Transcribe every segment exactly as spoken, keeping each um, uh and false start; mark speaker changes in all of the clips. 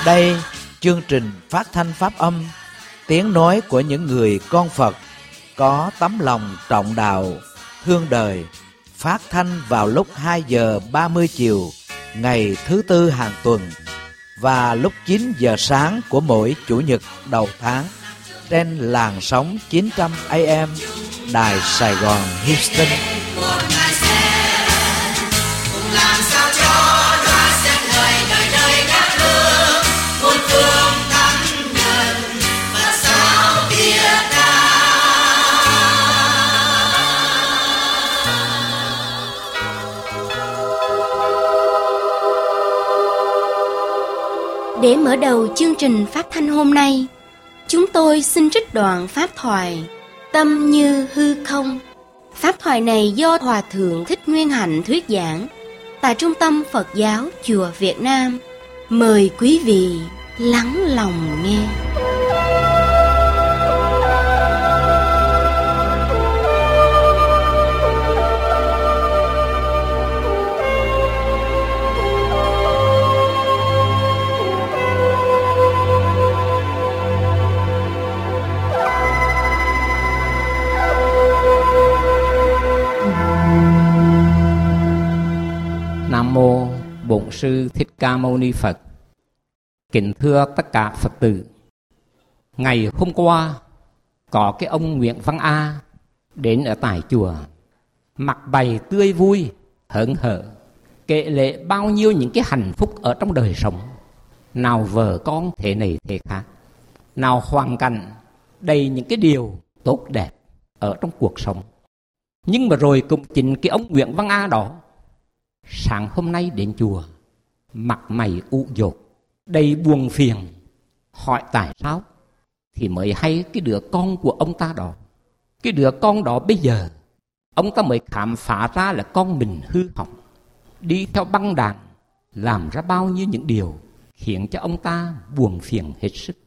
Speaker 1: Đây, chương trình phát thanh pháp âm, tiếng nói của những người con Phật có tấm lòng trọng đạo, thương đời, phát thanh vào lúc hai giờ ba mươi chiều ngày thứ tư hàng tuần và lúc chín giờ sáng của mỗi chủ nhật đầu tháng trên làn sóng chín trăm A M Đài Sài Gòn Houston.
Speaker 2: Để mở đầu chương trình phát thanh hôm nay, chúng tôi xin trích đoạn pháp thoại Tâm như hư không. Pháp thoại này do Hòa Thượng Thích Nguyên Hạnh thuyết giảng tại Trung tâm Phật giáo Chùa Việt Nam. Mời quý vị lắng lòng nghe.
Speaker 3: Nam mô Bổn Sư Thích Ca Mâu Ni Phật. Kính thưa tất cả Phật tử, ngày hôm qua có cái ông Nguyễn Văn A đến ở tại chùa, mặt bày tươi vui, hớn hở, kể lệ bao nhiêu những cái hạnh phúc ở trong đời sống. Nào vợ con thế này thế khác, nào hoàn cảnh đầy những cái điều tốt đẹp ở trong cuộc sống. Nhưng mà rồi cũng chính cái ông Nguyễn Văn A đó, sáng hôm nay đến chùa, mặt mày u dột, đầy buồn phiền, hỏi tại sao, thì mới hay cái đứa con của ông ta đó, cái đứa con đó bây giờ, ông ta mới khám phá ra là con mình hư hỏng, đi theo băng đảng, làm ra bao nhiêu những điều khiến cho ông ta buồn phiền hết sức.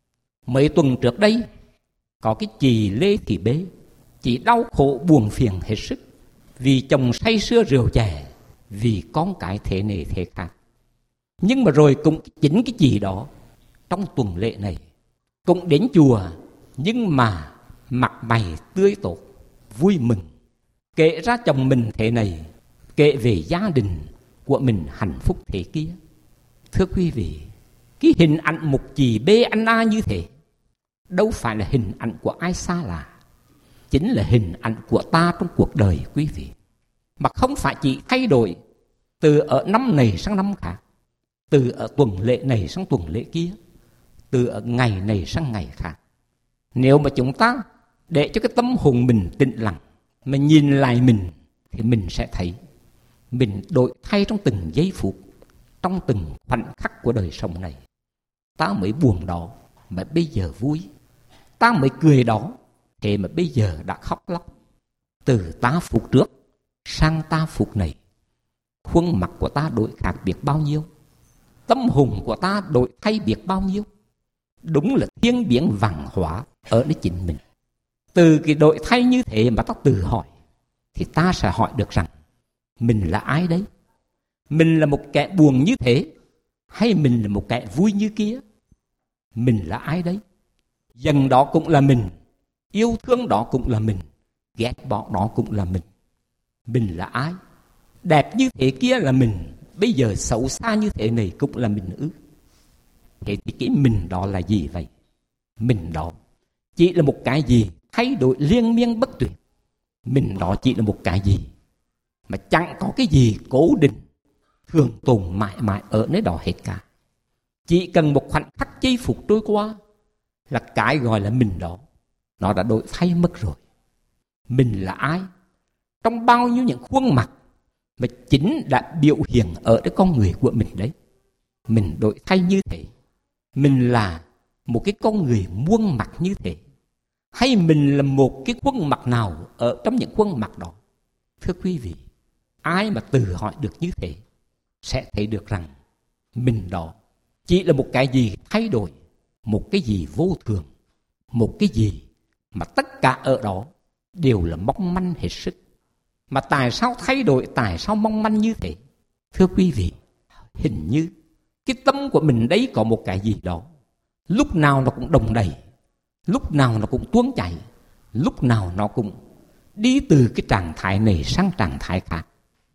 Speaker 3: Mấy tuần trước đây, có cái chị Lê Thị Bế, chị đau khổ buồn phiền hết sức, vì chồng say sưa rượu chè, vì con cái thế này thế khác. Nhưng mà rồi cũng chính cái chị đó, trong tuần lễ này, cũng đến chùa, nhưng mà mặt mày tươi tốt, vui mừng, kể ra chồng mình thế này, kể về gia đình của mình hạnh phúc thế kia. Thưa quý vị, cái hình ảnh một chị bê anh A như thế, đâu phải là hình ảnh của ai xa lạ, chính là hình ảnh của ta trong cuộc đời quý vị. Mà không phải chỉ thay đổi từ ở năm này sang năm khác, từ ở tuần lễ này sang tuần lễ kia, từ ở ngày này sang ngày khác. Nếu mà chúng ta để cho cái tâm hồn mình tĩnh lặng, mà nhìn lại mình, thì mình sẽ thấy mình đổi thay trong từng giây phút, trong từng khoảnh khắc của đời sống này. Ta mới buồn đó mà bây giờ vui, ta mới cười đó thế mà bây giờ đã khóc lóc. Từ ta phút trước sang ta phút này, khuôn mặt của ta đổi khác biệt bao nhiêu, tâm hồn của ta đổi thay biệt bao nhiêu. Đúng là thiên biến văn hóa ở nơi chính mình. Từ cái đổi thay như thế mà ta tự hỏi, thì ta sẽ hỏi được rằng mình là ai đấy? Mình là một kẻ buồn như thế, hay mình là một kẻ vui như kia? Mình là ai đấy? Giận đó cũng là mình, yêu thương đó cũng là mình, ghét bỏ đó cũng là mình. Mình là ai? Đẹp như thế kia là mình, bây giờ xấu xa như thế này cũng là mình ư? Thế thì cái mình đó là gì vậy? Mình đó chỉ là một cái gì thay đổi liên miên bất tuyệt. Mình đó chỉ là một cái gì mà chẳng có cái gì cố định, thường tồn mãi mãi ở nơi đó hết cả. Chỉ cần một khoảnh khắc giây phút trôi qua là cái gọi là mình đó, nó đã đổi thay mất rồi. Mình là ai? Trong bao nhiêu những khuôn mặt mà chính đã biểu hiện ở cái con người của mình đấy. Mình đổi thay như thế. Mình là một cái con người muôn mặt như thế, hay mình là một cái khuôn mặt nào ở trong những khuôn mặt đó? Thưa quý vị, ai mà tự hỏi được như thế sẽ thấy được rằng mình đó chỉ là một cái gì thay đổi, một cái gì vô thường, một cái gì mà tất cả ở đó đều là mong manh hết sức. Mà tại sao thay đổi, tại sao mong manh như thế? Thưa quý vị, hình như Cái tâm của mình đấy có một cái gì đó, lúc nào nó cũng đồng đầy, lúc nào nó cũng tuôn chảy, lúc nào nó cũng đi từ cái trạng thái này sang trạng thái khác.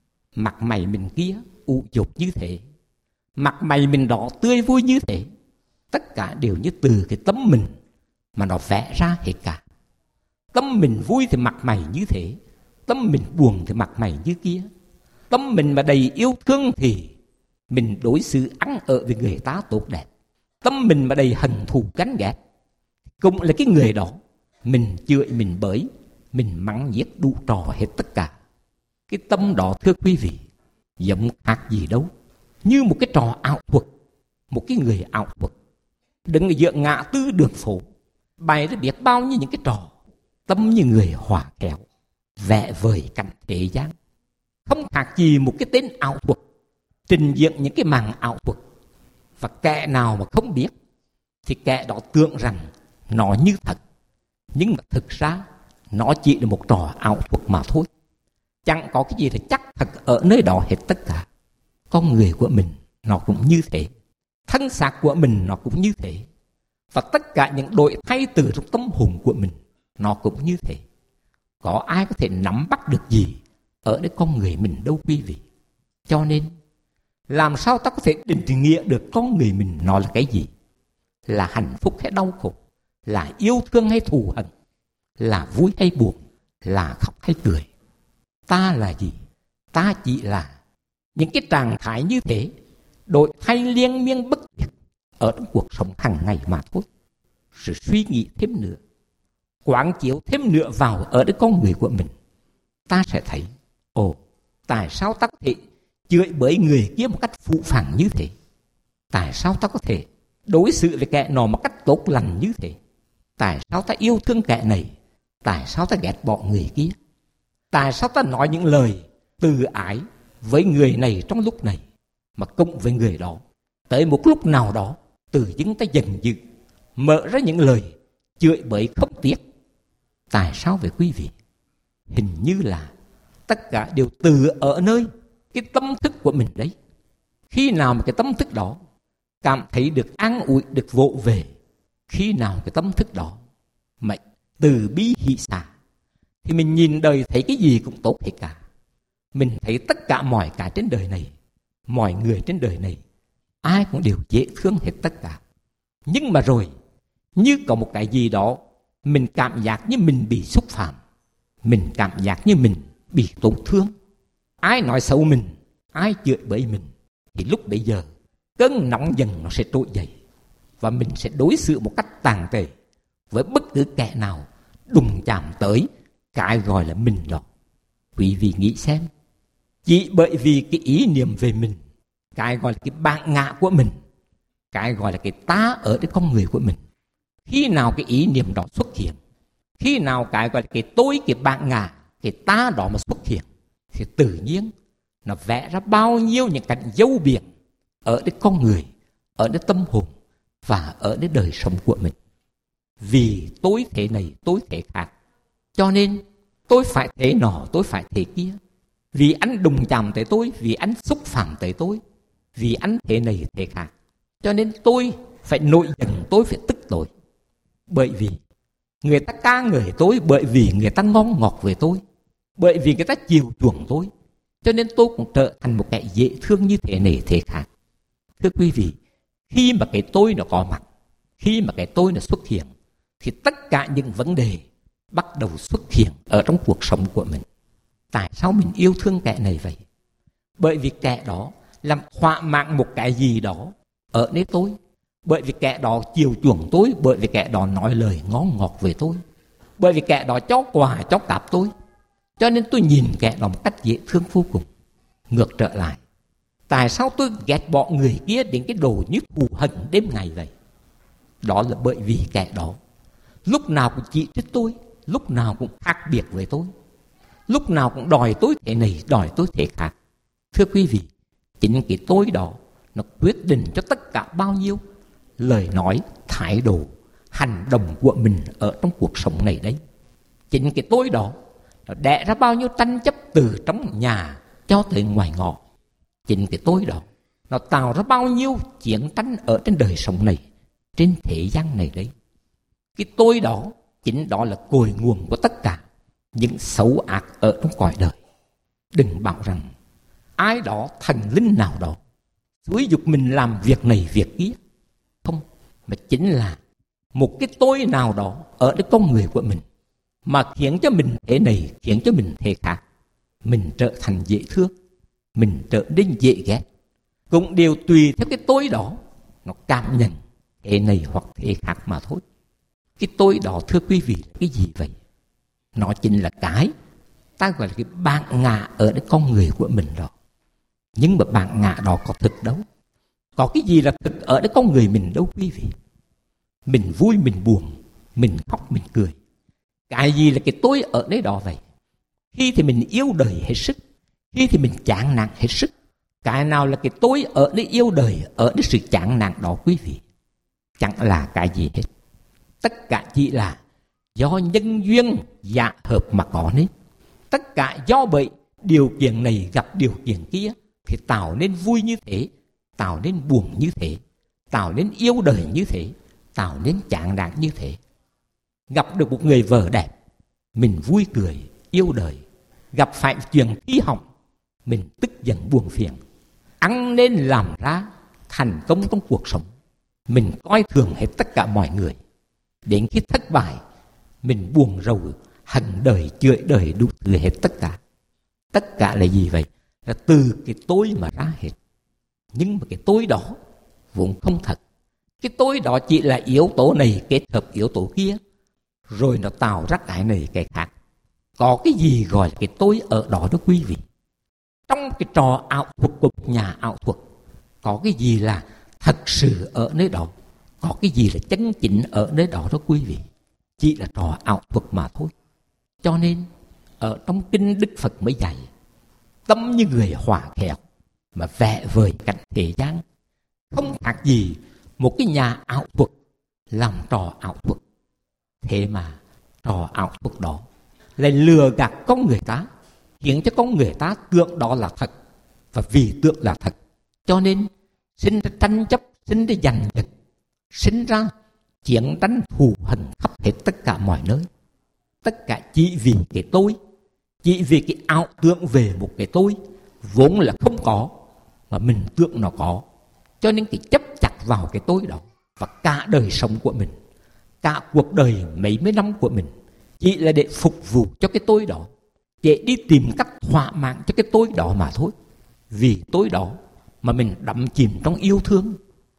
Speaker 3: Mặt mày mình kia ụ dục như thế, mặt mày mình đỏ tươi vui như thế, tất cả đều như từ cái tâm mình mà nó vẽ ra hết cả. Tâm mình vui thì mặt mày như thế, tâm mình buồn thì mặt mày như kia. Tâm mình mà đầy yêu thương thì mình đối xử ăn ở với người ta tốt đẹp. Tâm mình mà đầy hận thù ganh ghét, cũng là cái người đó mình chửi, mình bới, mình mắng nhiếc đủ trò hết tất cả. Cái tâm đó thưa quý vị, giống khác gì đâu, như một cái trò ảo thuật, một cái người ảo thuật đứng ở giữa ngã tư đường phố, bày ra biết bao nhiêu những cái trò. Tâm như người hòa khéo vẽ vời cảnh thế gian, không khác gì một cái tên ảo thuật trình diễn những cái màn ảo thuật. Và kẻ nào mà không biết thì kẻ đó tưởng rằng nó như thật, nhưng mà thực ra nó chỉ là một trò ảo thuật mà thôi. Chẳng có cái gì là chắc thật ở nơi đó hết tất cả. Con người của mình nó cũng như thế, thân xác của mình nó cũng như thế, và tất cả những đổi thay từ trong tâm hồn của mình nó cũng như thế. Có ai có thể nắm bắt được gì ở nơi con người mình đâu quý vị. Cho nên làm sao ta có thể định nghĩa được con người mình nó là cái gì? Là hạnh phúc hay đau khổ? Là yêu thương hay thù hận? Là vui hay buồn? Là khóc hay cười? Ta là gì? Ta chỉ là những cái trạng thái như thế, đổi thay liên miên bất diệt ở trong cuộc sống hàng ngày mà thôi. Sự suy nghĩ thêm nữa, quán chiếu thêm nữa vào ở cái con người của mình, ta sẽ thấy, ồ, tại sao ta có thể chửi bới người kia một cách phũ phàng như thế? Tại sao ta có thể đối xử với kẻ nọ một cách tốt lành như thế? Tại sao ta yêu thương kẻ này? Tại sao ta ghét bỏ người kia? Tại sao ta nói những lời từ ái với người này trong lúc này, mà cùng với người đó tới một lúc nào đó tự dưng ta giận dữ mở ra những lời chửi bới không tiếc? Tại sao vậy quý vị? Hình như là tất cả đều từ ở nơi cái tâm thức của mình đấy. Khi nào mà cái tâm thức đó cảm thấy được an ủi, được vỗ về, khi nào cái tâm thức đó mà từ bi hỷ xả, thì mình nhìn đời thấy cái gì cũng tốt hết cả. Mình thấy tất cả mọi cái trên đời này, mọi người trên đời này, ai cũng đều dễ thương hết tất cả. Nhưng mà rồi, như có một cái gì đó, mình cảm giác như mình bị xúc phạm, mình cảm giác như mình bị tổn thương. Ai nói xấu mình, ai chửi bới mình, thì lúc bấy giờ cơn nóng dần nó sẽ trỗi dậy, và mình sẽ đối xử một cách tàn tệ với bất cứ kẻ nào đụng chạm tới cái gọi là mình đó. Quý vị nghĩ xem, chỉ bởi vì cái ý niệm về mình, cái gọi là cái bản ngã của mình, cái gọi là cái ta ở cái con người của mình, khi nào cái ý niệm đó xuất hiện, khi nào cái gọi là cái tôi, cái bản ngã, cái ta đó mà xuất hiện, thì tự nhiên nó vẽ ra bao nhiêu những cảnh dấu biển ở cái con người, ở cái tâm hồn và ở cái đời sống của mình. Vì tôi thế này, tôi thế khác, cho nên tôi phải thế nọ, tôi phải thế kia. Vì anh đụng chạm tới tôi, vì anh xúc phạm tới tôi, vì anh thế này thế khác, cho nên tôi phải nổi giận, tôi phải tức tối. Bởi vì người ta ca ngợi tôi, bởi vì người ta ngon ngọt về tôi, bởi vì người ta chiều chuộng tôi, cho nên tôi cũng trở thành một kẻ dễ thương như thế này thế khác. Thưa quý vị, khi mà cái tôi nó có mặt, khi mà cái tôi nó xuất hiện, thì tất cả những vấn đề bắt đầu xuất hiện ở trong cuộc sống của mình. Tại sao mình yêu thương kẻ này vậy? Bởi vì kẻ đó làm thỏa mãn một cái gì đó ở nơi tôi, bởi vì kẻ đó chiều chuộng tôi, bởi vì kẻ đó nói lời ngon ngọt về tôi, bởi vì kẻ đó cho quà cho cáp tôi, cho nên tôi nhìn kẻ đó một cách dễ thương vô cùng. Ngược trở lại, tại sao tôi ghét bỏ người kia đến cái đồ như thù hận đêm ngày vậy? Đó là bởi vì kẻ đó lúc nào cũng chỉ trích tôi, lúc nào cũng khác biệt với tôi, lúc nào cũng đòi tôi thế này, đòi tôi thế khác. Thưa quý vị, chính cái tôi đó nó quyết định cho tất cả bao nhiêu lời nói, thái độ, hành động của mình ở trong cuộc sống này đấy. Chính cái tôi đó nó đẻ ra bao nhiêu tranh chấp từ trong nhà cho tới ngoài ngõ. Chính cái tôi đó nó tạo ra bao nhiêu chiến tranh ở trên đời sống này, trên thế gian này đấy. Cái tôi đó, chính đó là cội nguồn của tất cả những xấu ác ở trong cõi đời. Đừng bảo rằng ai đó, thần linh nào đó xúi giục mình làm việc này việc kia. Không, mà chính là một cái tôi nào đó ở cái con người của mình mà khiến cho mình thế này, khiến cho mình thế khác. Mình trở thành dễ thương, mình trở nên dễ ghét, cũng đều tùy theo cái tôi đó nó cảm nhận thế này hoặc thế khác mà thôi. Cái tôi đó, thưa quý vị, là cái gì vậy? Nó chính là cái ta gọi là cái bản ngã ở cái con người của mình đó. Nhưng mà bản ngã đó có thực đâu? Có cái gì là thực ở cái con người mình đâu quý vị? Mình vui, mình buồn, mình khóc, mình cười. Cái gì là cái tôi ở đấy đó vậy? Khi thì mình yêu đời hết sức, khi thì mình chán nản hết sức. Cái nào là cái tôi ở đấy yêu đời, ở đấy sự chán nản đó quý vị? Chẳng là cái gì hết. Tất cả chỉ là do nhân duyên dạ hợp mà có nên. Tất cả do vậy điều kiện này gặp điều kiện kia thì tạo nên vui như thế, tạo nên buồn như thế, tạo nên yêu đời như thế, tạo nên chán nản như thế. Gặp được một người vợ đẹp, mình vui cười, yêu đời. Gặp phải chuyện thi hỏng, mình tức giận buồn phiền. Ăn nên làm ra thành công trong cuộc sống, mình coi thường hết tất cả mọi người. Đến khi thất bại, mình buồn rầu, hận đời, chửi đời, đủ thứ hết tất cả. Tất cả là gì vậy? Là từ cái tôi mà ra hết. Nhưng mà cái tôi đó vốn không thật. Cái tôi đó chỉ là yếu tố này kết hợp yếu tố kia, rồi nó tạo ra cái này cái khác. Có cái gì gọi là cái tôi ở đó đó quý vị? Trong cái trò ảo thuật của nhà ảo thuật, có cái gì là thật sự ở nơi đó? Có cái gì là chân chính ở nơi đó đó quý vị? Chỉ là trò ảo thuật mà thôi. Cho nên ở trong kinh Đức Phật mới dạy, tâm như người hòa khéo mà vẽ vời cảnh thế gian, không khác gì một cái nhà ảo thuật làm trò ảo thuật. Thế mà trò ảo thuật đó lại lừa gạt con người ta, khiến cho con người ta tưởng đó là thật. Và vì tưởng là thật, cho nên sinh ra tranh chấp, sinh ra giành giật, sinh ra chiến tranh thù hằn khắp hết tất cả mọi nơi. Tất cả chỉ vì cái tôi, chỉ vì cái ảo tưởng về một cái tôi vốn là không có, mà mình tưởng nó có. Cho nên cái chấp chặt vào cái tôi đó, và cả đời sống của mình, cả cuộc đời mấy mấy năm của mình chỉ là để phục vụ cho cái tôi đó, để đi tìm cách thỏa mãn cho cái tôi đó mà thôi. Vì tôi đó mà mình đắm chìm trong yêu thương,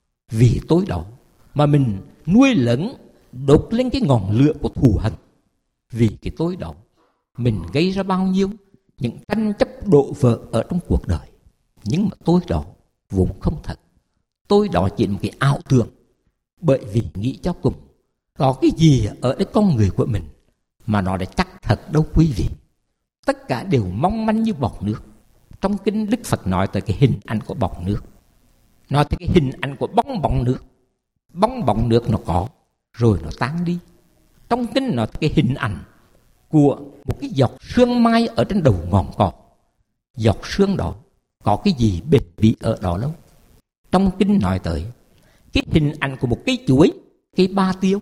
Speaker 3: vì tôi đó mà mình nuôi lớn đốt lên cái ngọn lửa của thù hằn. Vì cái tôi đó mình gây ra bao nhiêu những tranh chấp đổ vỡ ở trong cuộc đời. Nhưng mà tôi đó vốn không thật. Tôi đó chỉ là một cái ảo tưởng. Bởi vì nghĩ cho cùng, có cái gì ở cái con người của mình mà nó đã chắc thật đâu quý vị. Tất cả đều mong manh như bọt nước. Trong kinh Đức Phật nói tới cái hình ảnh của bọt nước, nói tới cái hình ảnh của bong bóng nước. Bong bóng nước nó có, rồi nó tan đi. Trong kinh nói tới cái hình ảnh của một cái giọt sương mai ở trên đầu ngọn cỏ. Giọt sương đó có cái gì bền bỉ ở đó đâu. Trong kinh nói tới cái hình ảnh của một cây chuối, cây ba tiêu.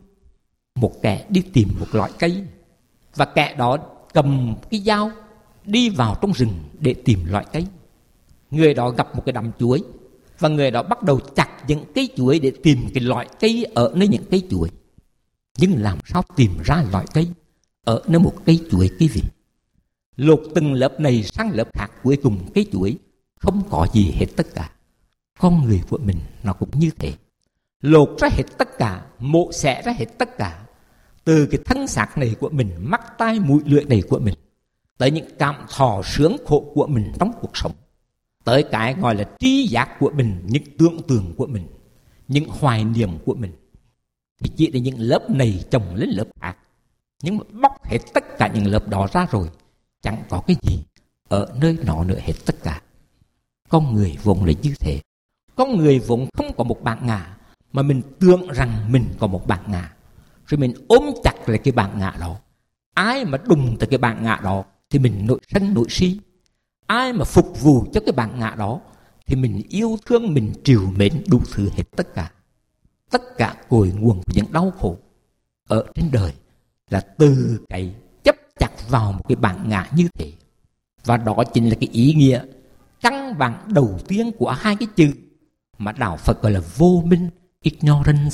Speaker 3: Một kẻ đi tìm một loại cây, và kẻ đó cầm cái dao đi vào trong rừng để tìm loại cây. Người đó gặp một cái đám chuối, và người đó bắt đầu chặt những cây chuối để tìm cái loại cây ở nơi những cây chuối. Nhưng làm sao tìm ra loại cây ở nơi một cây chuối quý vị? Lột từng lớp này sang lớp khác, cuối cùng cây chuối không có gì hết tất cả. Con người của mình nó cũng như thế. Lột ra hết tất cả, mổ xẻ ra hết tất cả. Từ cái thân xác này của mình, mắt tai mũi lưỡi này của mình, tới những cảm thọ sướng khổ của mình trong cuộc sống, tới cái gọi là tri giác của mình, những tưởng tượng của mình, những hoài niệm của mình, thì chỉ là những lớp này chồng lên lớp khác. Nhưng mà bóc hết tất cả những lớp đó ra rồi, chẳng có cái gì ở nơi nó nữa hết tất cả. Con người vốn là như thế. Con người vốn không có một bản ngã, mà mình tưởng rằng mình có một bản ngã, rồi mình ôm chặt lại cái bản ngã đó. Ai mà đụng tới cái bản ngã đó thì mình nổi sân nổi si. Ai mà phục vụ cho cái bản ngã đó thì mình yêu thương, mình trìu mến đủ thứ hết tất cả. Tất cả cội nguồn của những đau khổ ở trên đời là từ cái chấp chặt vào một cái bản ngã như thế. Và đó chính là cái ý nghĩa căn bản đầu tiên của hai cái chữ mà đạo Phật gọi là vô minh, ignorance.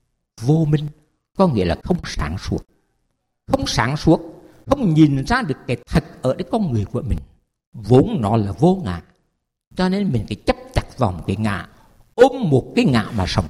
Speaker 3: Vô minh có nghĩa là không sáng suốt. Không sáng suốt, không nhìn ra được cái thật ở cái con người của mình. Vốn nó là vô ngã, cho nên mình phải chấp chặt vào một cái ngã, ôm một cái ngã mà sống,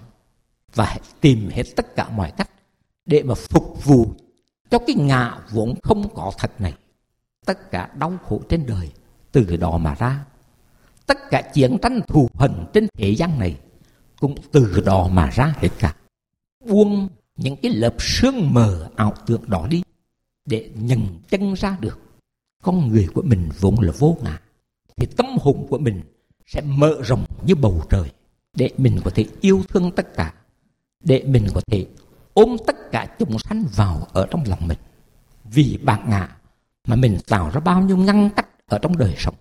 Speaker 3: và tìm hết tất cả mọi cách để mà phục vụ cho cái ngã vốn không có thật này. Tất cả đau khổ trên đời từ đó mà ra. Tất cả chiến tranh thù hận trên thế gian này cũng từ đó mà ra hết cả. Buông những cái lớp sương mờ ảo tưởng đó đi, để nhận chân ra được con người của mình vốn là vô ngã, thì tâm hồn của mình sẽ mở rộng như bầu trời, để mình có thể yêu thương tất cả, để mình có thể ôm tất cả chúng sanh vào ở trong lòng mình. Vì bản ngã mà mình tạo ra bao nhiêu ngăn cách ở trong đời sống.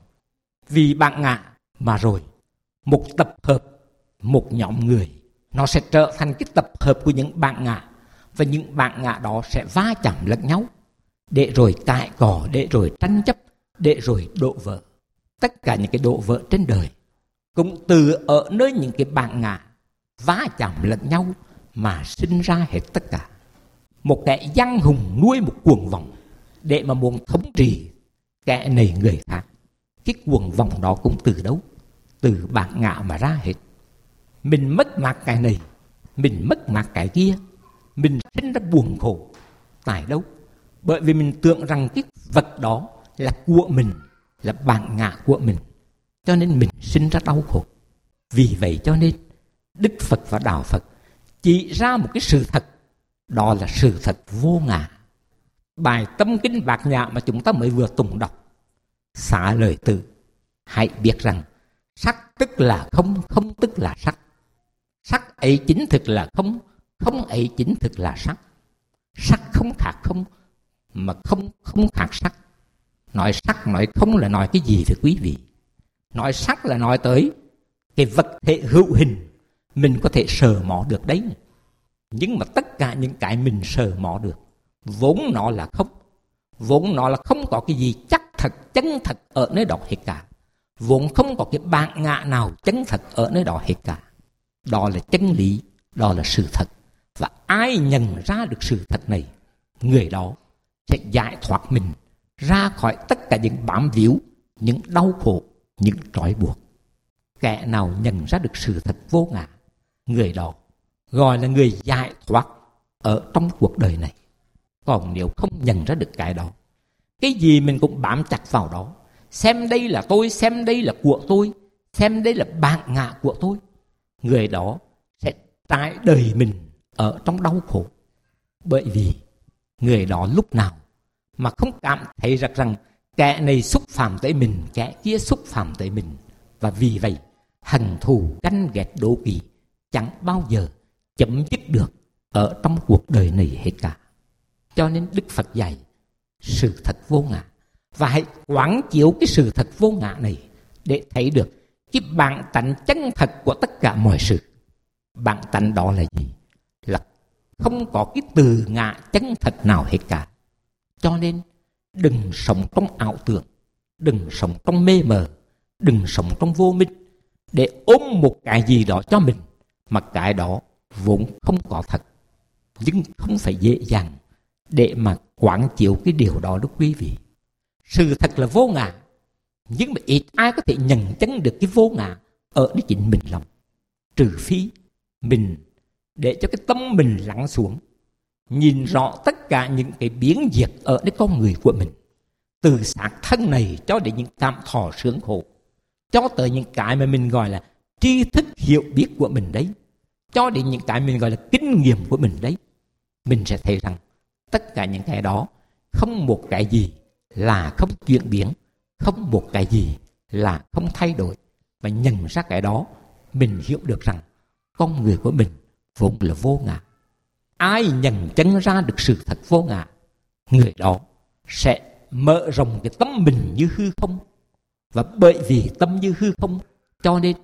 Speaker 3: Vì bản ngã mà rồi một tập hợp, một nhóm người, nó sẽ trở thành cái tập hợp của những bản ngã, và những bản ngã đó sẽ va chạm lẫn nhau, để rồi cãi cỏ, để rồi tranh chấp, để rồi đổ vỡ. Tất cả những cái đổ vỡ trên đời cũng từ ở nơi những cái bản ngã va chạm lẫn nhau mà sinh ra hết tất cả. Một kẻ giang hùng nuôi một cuồng vọng để mà muốn thống trị kẻ này người khác. Cái cuồng vọng đó cũng từ đâu? Từ bản ngã mà ra hết. Mình mất mát cái này, mình mất mát cái kia, mình sinh ra buồn khổ. Tại đâu? Bởi vì mình tưởng rằng cái vật đó là của mình, là bản ngã của mình, cho nên mình sinh ra đau khổ. Vì vậy cho nên Đức Phật và Đạo Phật chỉ ra một cái sự thật, đó là sự thật vô ngã. Bài Tâm Kinh Bát Nhã mà chúng ta mới vừa tụng đọc xả lời từ: hãy biết rằng sắc tức là không, không tức là sắc. Sắc ấy chính thực là không, không ấy chính thực là sắc. Sắc không khác không, mà không không khác sắc. Nói sắc, nói không là nói cái gì thưa quý vị? Nói sắc là nói tới cái vật thể hữu hình mình có thể sờ mó được đấy. Nhưng mà tất cả những cái mình sờ mó được vốn nó là không. Vốn nó là không có cái gì chắc thật, chân thật ở nơi đó hết cả. Vốn không có cái bản ngã nào chân thật ở nơi đó hết cả. Đó là chân lý, đó là sự thật. Và ai nhận ra được sự thật này, người đó sẽ giải thoát mình ra khỏi tất cả những bám víu, những đau khổ, những trói buộc. Kẻ nào nhận ra được sự thật vô ngã, người đó gọi là người giải thoát ở trong cuộc đời này. Còn nếu không nhận ra được cái đó, cái gì mình cũng bám chặt vào đó, xem đây là tôi, xem đây là của tôi, xem đây là bản ngã của tôi, người đó sẽ trải đời mình ở trong đau khổ. Bởi vì người đó lúc nào mà không cảm thấy rằng, rằng kẻ này xúc phạm tới mình, kẻ kia xúc phạm tới mình. Và vì vậy hận thù, ganh ghét, đố kỵ chẳng bao giờ chấm dứt được ở trong cuộc đời này hết cả. Cho nên Đức Phật dạy sự thật vô ngã, và hãy quán chiếu cái sự thật vô ngã này để thấy được cái bản tánh chân thật của tất cả mọi sự. Bản tánh đó là gì? Là không có cái từ ngã chân thật nào hết cả. Cho nên đừng sống trong ảo tưởng, đừng sống trong mê mờ, đừng sống trong vô minh để ôm một cái gì đó cho mình mà cái đó vốn không có thật. Nhưng không phải dễ dàng để mà quán chiếu cái điều đó đó quý vị. Sự thật là vô ngã, nhưng mà ít ai có thể nhận chân được cái vô ngã ở nơi chính mình lòng. Trừ phi mình để cho cái tâm mình lắng xuống, nhìn rõ tất cả những cái biến diệt ở nơi con người của mình, từ xác thân này cho đến những cảm thọ sướng khổ, cho tới những cái mà mình gọi là tri thức hiểu biết của mình đấy, cho đến những cái mình gọi là kinh nghiệm của mình đấy. Mình sẽ thấy rằng tất cả những cái đó không một cái gì là không chuyển biến, không một cái gì là không thay đổi. Và nhận ra cái đó, mình hiểu được rằng con người của mình vốn là vô ngã. Ai nhận chân ra được sự thật vô ngã, người đó sẽ mở rộng cái tâm mình như hư không. Và bởi vì tâm như hư không, cho nên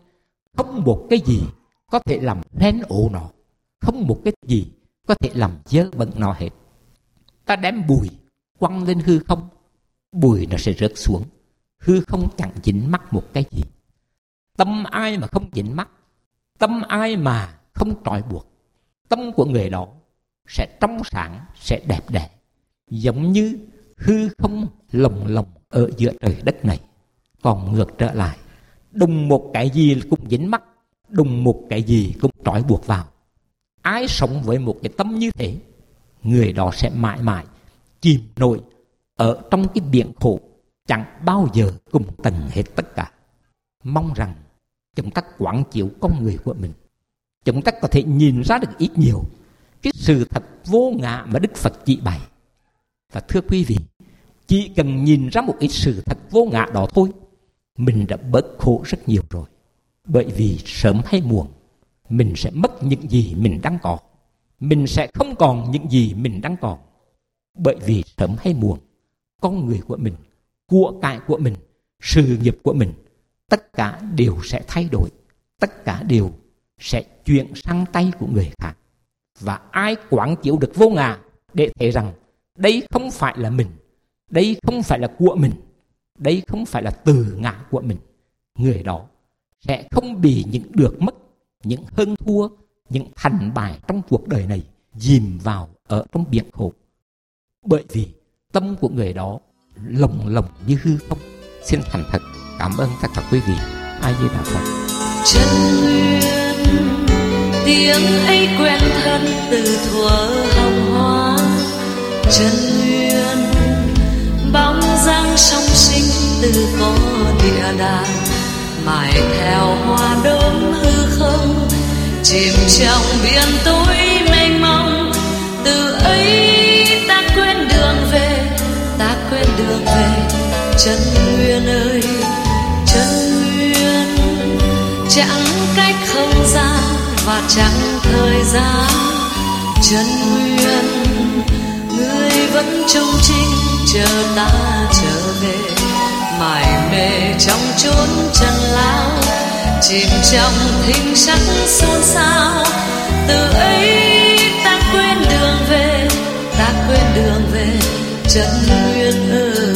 Speaker 3: Không một cái gì có thể làm hoen ố nó, không một cái gì có thể làm dơ bẩn nó hết. Ta đem bụi quăng lên hư không, bụi nó sẽ rớt xuống, hư không chẳng dính mắc một cái gì. Tâm ai mà không dính mắc, tâm ai mà không trói buộc, tâm của người đó sẽ trong sáng, sẽ đẹp đẽ, giống như hư không lồng lồng ở giữa trời đất này. Còn ngược trở lại, đùng một cái gì cũng dính mắc, đùng một cái gì cũng trói buộc vào. Ai sống với một cái tâm như thế, người đó sẽ mãi mãi chìm nổi ở trong cái biển khổ, chẳng bao giờ cùng tận hết tất cả. Mong rằng chúng ta quán chiếu con người của mình, chúng ta có thể nhìn ra được ít nhiều cái sự thật vô ngã mà Đức Phật chỉ bày. Và thưa quý vị, chỉ cần nhìn ra một ít sự thật vô ngã đó thôi, mình đã bớt khổ rất nhiều rồi. Bởi vì sớm hay muộn, mình sẽ mất những gì mình đang có, mình sẽ không còn những gì mình đang còn. Bởi vì sớm hay muộn, con người của mình, của cải của mình, sự nghiệp của mình, tất cả đều sẽ thay đổi, tất cả đều sẽ chuyển sang tay của người khác. Và ai quán chiếu được vô ngã để thấy rằng đây không phải là mình, đây không phải là của mình, đây không phải là từ ngã của mình, người đó sẽ không bị những được mất, những hơn thua, những thành bại trong cuộc đời này dìm vào ở trong biển khổ. Bởi vì tâm của người đó lồng lồng như hư không. Xin thành thật cảm ơn tất cả quý vị. A Di Đà Phật.
Speaker 4: Chân nguyên tiếng ấy quen thân từ thuở hồng hoa. Chân nguyên bóng dáng song sinh từ có địa đàng, mãi theo hoa đốm hư không, chìm trong biển tối mênh mông. Từ ấy ta quên đường về, ta quên đường về. Chân nguyên ơi, chân nguyên chẳng cách không gian và chẳng thời gian. Chân nguyên, người vẫn trông trinh chờ ta trở về, mải mê trong chốn trần lao, chìm trong thinh sắc xôn xao. Từ ấy ta quên đường về, ta quên đường về. Chân nguyên ơi.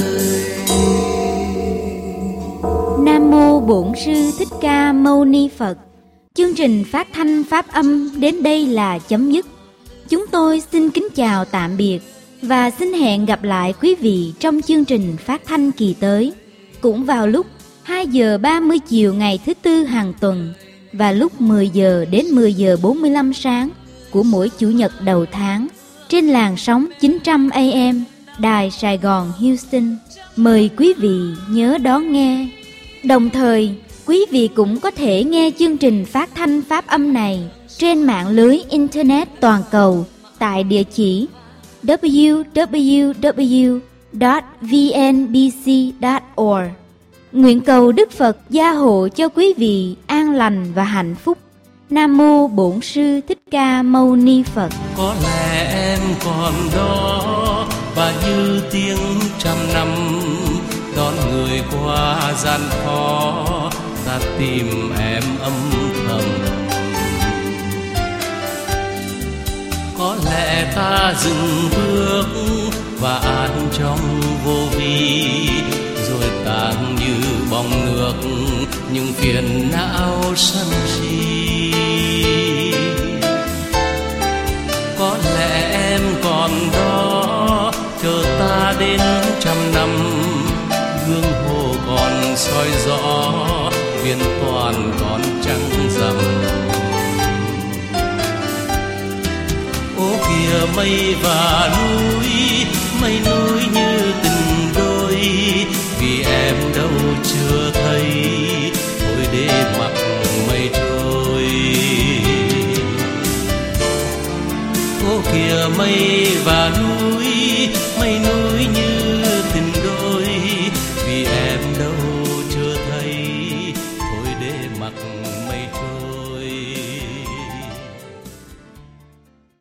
Speaker 2: Nam mô Bổn Sư Thích Ca Mâu Ni Phật. Chương trình phát thanh pháp âm đến đây là chấm dứt. Chúng tôi xin kính chào tạm biệt và xin hẹn gặp lại quý vị trong chương trình phát thanh kỳ tới, cũng vào lúc hai giờ ba mươi chiều ngày thứ tư hàng tuần và lúc mười giờ đến mười giờ bốn mươi lăm sáng của mỗi chủ nhật đầu tháng trên làn sóng chín trăm A M Đài Sài Gòn Houston. Mời quý vị nhớ đón nghe. Đồng thời, quý vị cũng có thể nghe chương trình phát thanh pháp âm này trên mạng lưới Internet toàn cầu tại địa chỉ w w w chấm v n b c chấm org. Nguyện cầu Đức Phật gia hộ cho quý vị an lành và hạnh phúc. Nam mô Bổn Sư Thích Ca Mâu Ni Phật.
Speaker 5: Có lẽ em còn đó và như tiếng trăm năm đón người qua gian khó, ta tìm em âm thầm. Có lẽ ta dừng bước và an trong vô vi, rồi tan như bóng nước những phiền não sân si. Có lẽ em còn đó chờ ta đến trăm năm, gương hồ còn soi rõ, viên toàn còn trắng rằm. Ô kìa mây và núi